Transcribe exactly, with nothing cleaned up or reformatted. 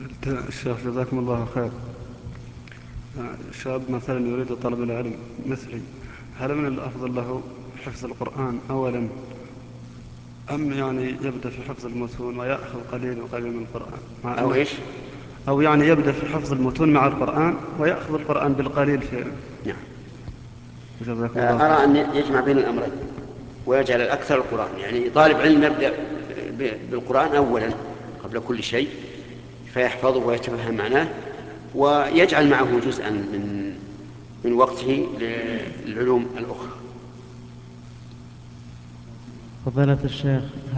الشيخ جزاكم الله خير. شاب مثلا يريد طلب العلم مثلي، هل من الأفضل له حفظ القرآن أولا، أم يعني يبدأ في حفظ المتون ويأخذ قليل وقليل من القرآن مع أو أنه، إيش؟ أو يعني يبدأ في حفظ المتون مع القرآن ويأخذ القرآن بالقليل في. نعم. جزاكم الله خير. أرى أن يجمع بين الأمرين ويجعل الأكثر القرآن، يعني طالب علم يبدأ بالقرآن أولا قبل كل شيء فيحفظه ويتفهم معناه، ويجعل معه جزءا من من وقته للعلوم الأخرى. فضيلة الشيخ،